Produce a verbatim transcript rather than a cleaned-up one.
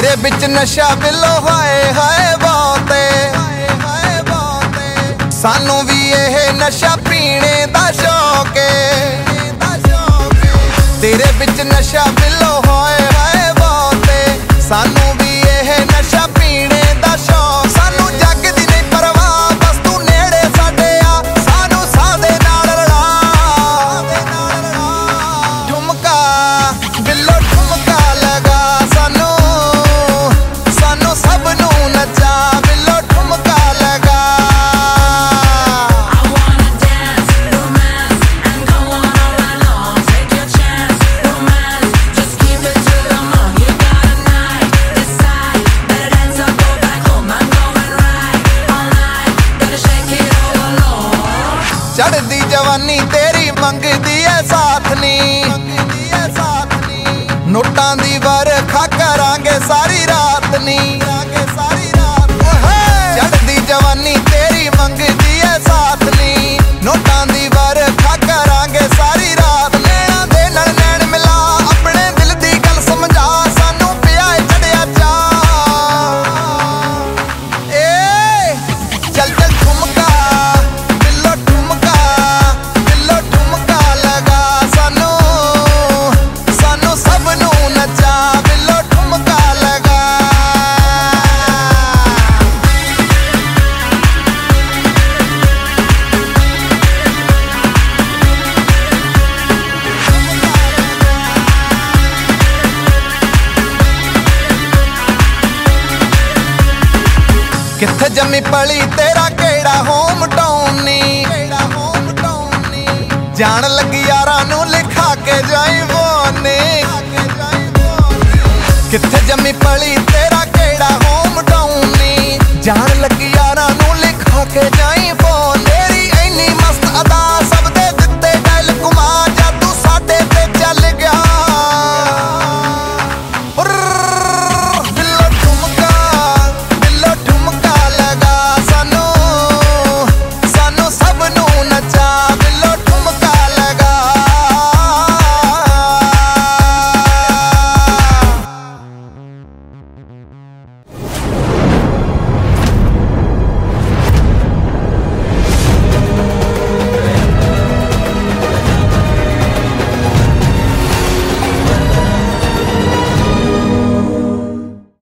तेरे बिच नशा बिलो हाय हाय बहुते सानू भी यह नशा पीने दा शौक तेरे बिच नशा बिलो हाय हाय बहुते सानू भी यह नशा पीने दा शौक सानू जग दी नहीं परवाह बस तू नेड़े साडे आ सानू सादे नाल रला ठुमका बिलो ठुमका लगा सानू सानू सब नू नचा बिलो ठुमका लगा चढ़दी जवानी तेरी मंगदी है साथ नी नोटां दी बरखा करांगे सारी रात नी चढ़दी जवानी तेरी मंगदी है साथ नी नोटां दी बरखा करांगे सारी रात नैना दे नाल नैन मिला अपने दिल दी गल समझा सानू पिया चढ़िया चा ए चल चल ठुमका किथे जमी पली तेरा केड़ा होम टाउन नी जान लगी यारा नू लिखा के जाई वो ने किथे जमी पली तेरा